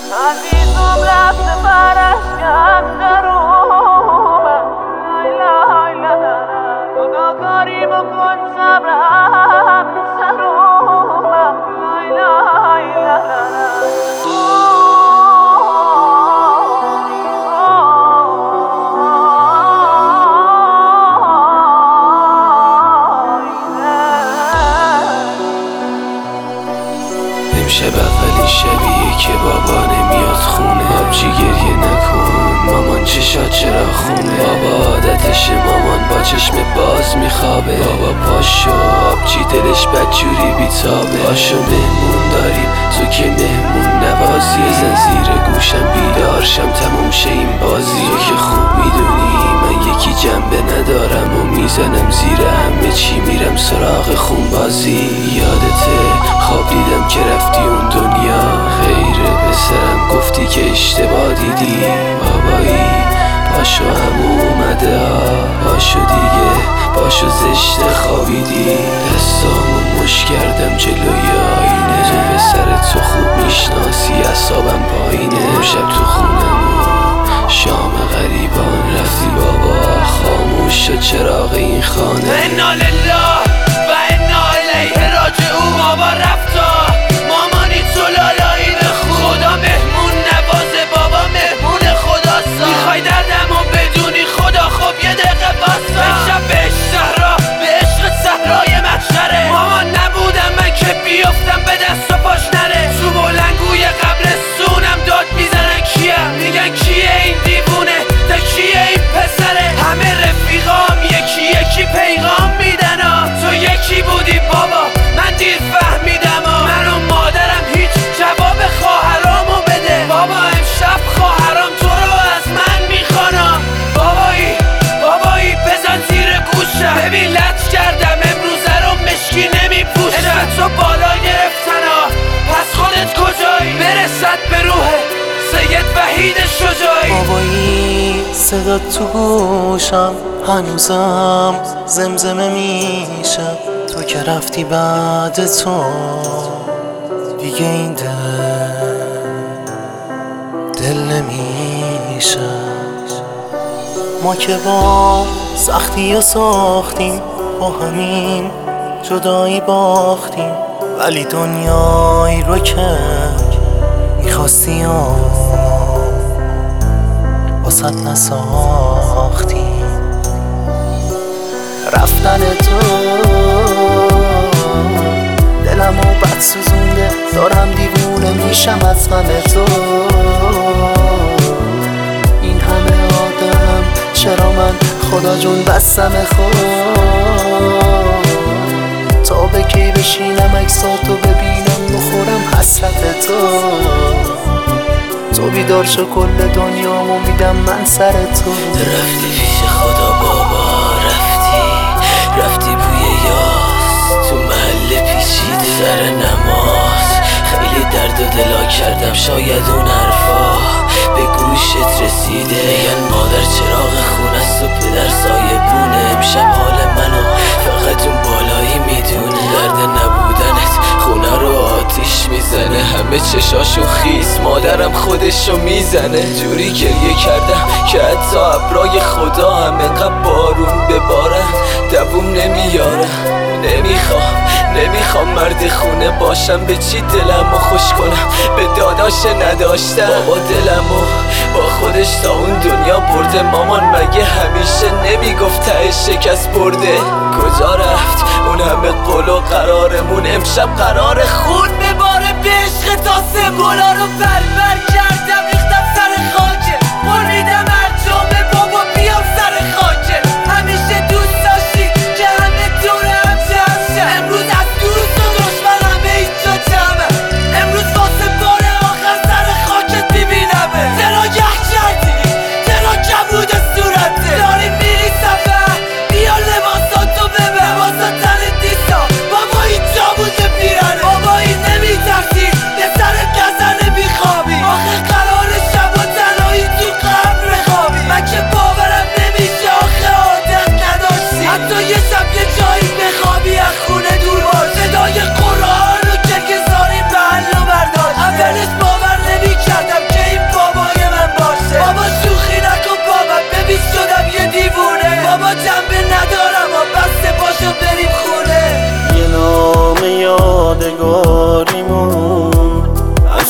عزیزم رفته برشکم درومم لای لای خدا کاری بکن صبرم سرومم لای لای امشب اولی شبیه که بابا نمیاد خونه آبجی گریه نکن مامان چشات چرا خونه بابا عادتشه مامان با چشم باز میخوابه بابا پاشو آبجی دلش بدجوری بیتابه پاشو مهمون داریم تو که مهمون نوازی بزن زیر گوشم بیدارشم تموم شه این بازی تو که خوب میدونی من یکی جنبه ندارم و میزنم زیر همه چی میرم سراغ خونبازی یادته خواب دیدم که رفتی اون دنیا خیره به سرم گفتی که اشتباه دیدی بابایی پاشو همو اومده پاشو دیگه پاشو زشت خوابیدی دستامو مش کردم جلوی آینه تو به سر تو خوب میشناسی اعصابم پایینه شب تو خونمو شام غریبان رفتی بابا خاموش شد چراغ این خانه انا لله و انا الیه راجعون بابا رفتا مامانی تو لالایی بخون خدا مهمون نوازه بابا مهمون خداستا میخوای دردمو بدونی خدا خب یه دقیقه باستا امشب بهش صحرا به عشق صحرای محشره مامان نبودم من که بیفتم به دست و پاش نره تو بلنگوی قبرستونم داد میزنن کیم میگن کیه این دیوونه تا کیه این پسره همه رفیقام یکی یکی پیغام میدن تو یکی بودی بابا من دیر فهمیدم من و مادرم هیچ جواب خواهرامو بده بابا امشب خواهرام تو رو از من میخوانم بابایی بزن زیر گوشم ببین لط کردم امروزه رو مشکی نمیپوشم اسم تو بالا گرفتن پس خودت کجایی برسد به روح سید وحید شجاعی بابایی صدا تو گوشم هنوزم زمزمه میشه تو که رفتی بعد تو دیگه این دل نمیشه ما که با سختی و ساختیم با همین جدایی باختیم ولی دنیایی رو که میخواستی واسط نساختیم رفتن تو دلمو بد سوزونده دارم دیوونه میشم از غم تو این همه آدم چرا من خدا جون بستم خود تا به کی بشینم عکساتو ببینم بخورم حسرت تو بیدار شو کل دنیامو میدم من سر تو رفتی پیش خدا بابا رفتی بوی یاس تو محل پیچیده سر نماز خیلی درد و دلا کردم شاید اون حرفا به گوشت رسیده میگن مادر چراغ خونه است و پدر سایه بونه امشب حال منو فقط اون بالایی میدونه درد نبودنت خونه رو آتیش میزنه همه چشاشو خیس مادرم خودشو میزنه جوری گریه کردم که حتی ابرای خدا هم انقدر بارون ببارن دووم نمیارم نمیخوام مرد خونه باشم به چی دلمو خوش کنم به داداش نداشتم بابا دلمو با خودش تا اون دنیا برده مامان مگه همیشه نمیگفت ته شکست برده کجا رفت اون همه قول و قرارمون امشب قرار خون بباره به عشق تا سمبولا رو بربر کردم ریختم سر خاکه بریدم هر جامعه بابا بیام سر خاکه همیشه دوست داشتی که همه دور هم جمع امروز از دوست و دشمن همه اینجا جمعه امروز واسه بار آخر سر خاکت میبینمه تراگه کردی ترا کبود صورته داری میری سفر بیا لباساتو ببر لباسا تن دیسا بابا اینجا بوده پیرنه بابایی نمیترسی به سر گزنه میخوابی آخه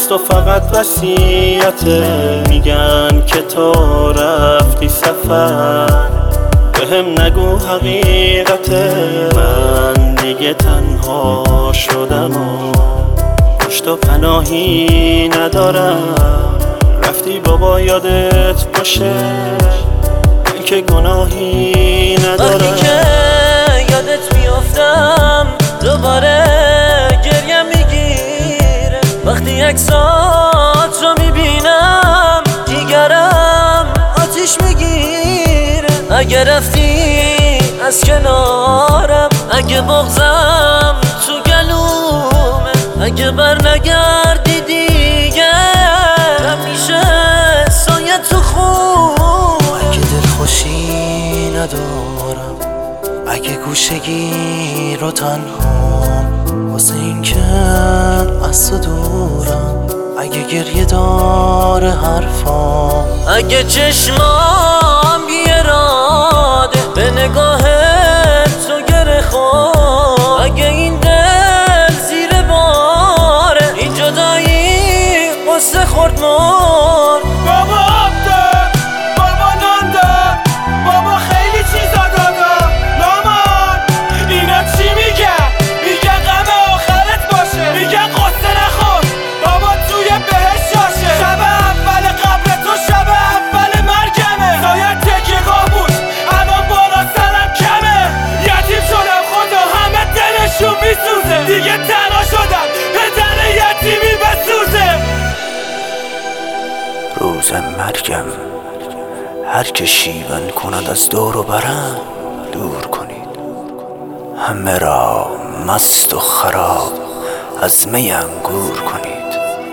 از تو فقط وصیته، میگن که تو رفتی سفر، بهم نگو حقیقته. من دیگه تنها شدم و پشت و پناهی ندارم، رفتی بابا یادت باشه من که گناهی ندارم. وقتی که یادت میافتم دوباره گریه میگیره، وقتی عکسات رو میبینم دیگرم آتیش میگیره. اگه رفتی از کنارم، اگه بغضم تو گلومه، اگه بر نگردی دیگه همیشه سایه تو خون. اگه دلخوشی ندارم، اگه گوشگی رو تنها واسه این که از تو دورم، اگه گریه داره حرفام، اگه چشمام بیاراده به نگاه تو گره خورد، اگه این دل زیر باره این جدایی قصه خورد مرد. بابا آب داد، بابا نان داد، بابا خیلی چیزا دادا. مامان اینا چی میگن؟ میگن غم آخرت باشه، میگن قصه نخور بابا توی بهشت جاشه. شب اول قبر تو شب اول مرگمه، سایت تکیه‌گاه بود الان بالا سرم کمه. یتیم شدم خدا همه دلشون میسوزه، دیگه تنها شدم پدر یتیمی بسوزه. روز مرگم هر که شیون کند از دور و برم دور کنید، همه را مست و خراب از می انگور کنید.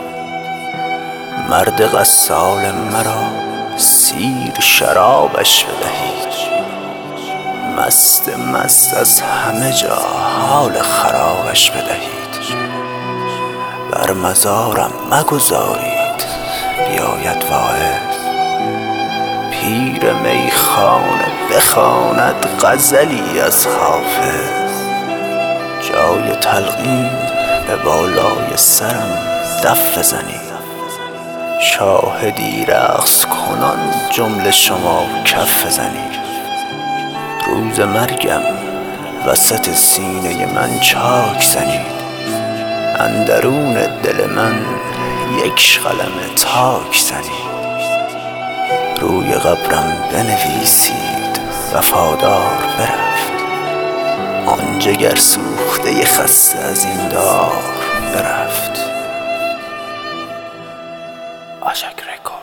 مرد غسال مرا سیر شرابش بدهید، مست مست از همه جا حال خرابش بدهید. بر مزارم مگذارید بیاید واعظ، پیر میخانه بخواند غزلی از حافظ. جای تلقین به بالای سرم دف بزنید، شاهدی رقص کنان جمله شما کف بزنید. روز مرگم وسط سینه من چاک زنید، اندرون دل من یک قلم تاک زنید. روی قبرم بنویسید وفادار برفت، آن جگر سوخته خسته از این دار برفت. آشک رکورد.